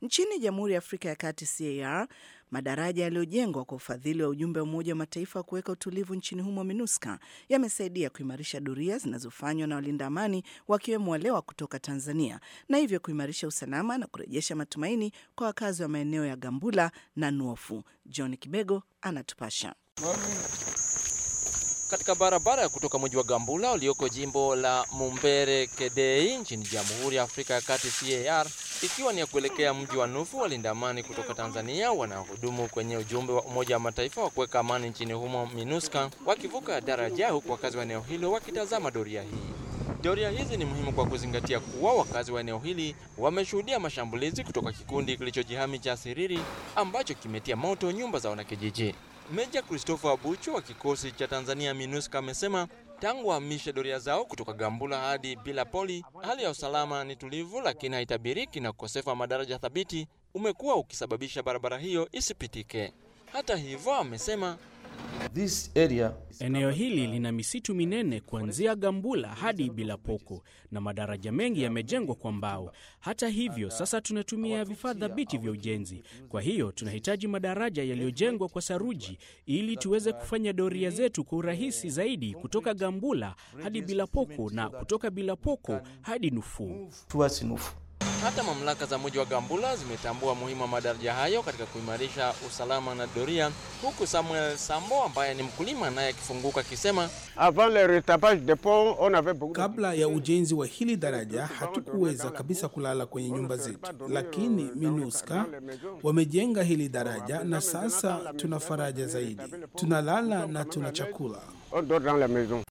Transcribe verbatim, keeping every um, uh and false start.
Nchini Jamhuri ya Afrika ya Kati C A R, madaraja yaliyojengwa kwa ufadhili wa ujumbe wa Umoja wa Mataifa wa kuweka utulivu nchini humo MINUSCA yamesaidia kuimarisha doria zinazofanywa na walinda amani wakiwemo wale wa kutoka Tanzania, na hivyo kuimarisha usalama na kurejesha matumaini kwa wakazi wa maeneo ya Gambula na Nuofu. John Kibego anatupasha. Katika barabara ya kutoka mji wa Gambula ulioko jimbo la Mumbere Kedei nchini Jamhuri ya Afrika ya Kati C A R, ikiwa ni ya kuelekea mji wa Nufu, walinda amani kutoka Tanzania wanaohudumu kwenye ujumbe wa Umoja wa Mataifa wa kuweka amani nchini humo MINUSCA wakivuka daraja, huku wakazi wa eneo hilo wakitazama doria hii. Doria hizi ni muhimu kwa kuzingatia kuwa wakazi wa eneo hili wameshuhudia mashambulizi kutoka kikundi kilichojihami cha Siriri ambacho kimetia moto nyumba za wanakijiji. Meja Christopher Abucho wa kikosi cha Tanzania MINUSCA amesema tangu wahamishe doria zao kutoka Gambula hadi Bilapoli, hali ya usalama ni tulivu, lakini haitabiriki na ukosefu wa madaraja thabiti umekuwa ukisababisha barabara hiyo isipitike. Hata hivyo, amesema This area, eneo hili lina misitu minene kuanzia Gambula hadi Bilapoko na madaraja mengi yamejengwa kwa mbao. Hata hivyo, sasa tunatumia vifaa thabiti vya ujenzi. Kwa hiyo tunahitaji madaraja yaliyojengwa kwa saruji ili tuweze kufanya doria zetu kwa urahisi zaidi kutoka Gambula hadi Bilapoko na kutoka Bilapoko hadi Nufu. Hata mamlaka za mji wa Gambula zimetambua muhimu wa madaraja hayo katika kuimarisha usalama na doria, huku Samuel Sambo ambaye ni mkulima naye akifunguka kisema kabla ya ujenzi wa hili daraja hatukuweza kabisa kulala kwenye nyumba zetu, lakini MINUSCA wamejenga hili daraja na sasa tuna faraja zaidi, tunalala na tuna chakula.